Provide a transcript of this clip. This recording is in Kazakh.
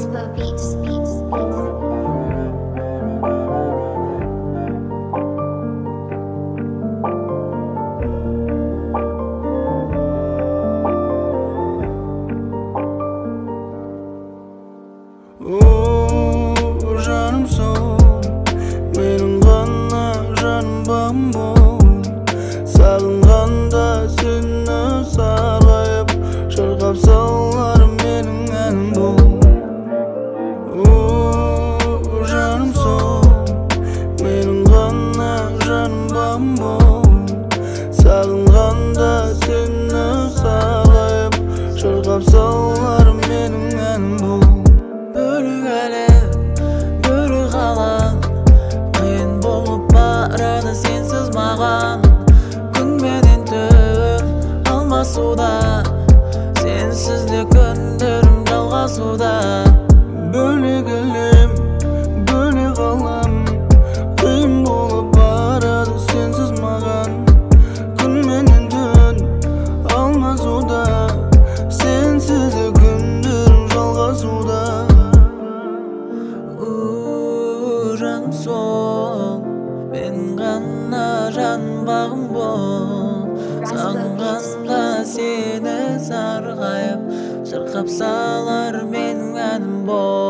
Whisper Beats. Жаным сол, менің ғана жаным бағым бол. Сағынғанда сені сарғайып, шырқап салар менің әнім бол. Жаным сол, менің ғана жаным бағым бол. Сағынғанда сені сарғайып, шырқап салар менің әнім бол. Бөлік әлем, бөлік ғалам, қиын болып барады сенсіз маған. Күн менен түн алмасуда, сенсіз де күндерім жалғасуда. Бөлек әлем, бөлек ғалам, қиын болып барады сенсіз маған. Күн менен түн алмасуда, сенсіз де күндерім жалғасуда. Жаным сол, мен ғана жан бағым бол. Сағынғанда сені сарғайып, шырқап салар менің әнім бол.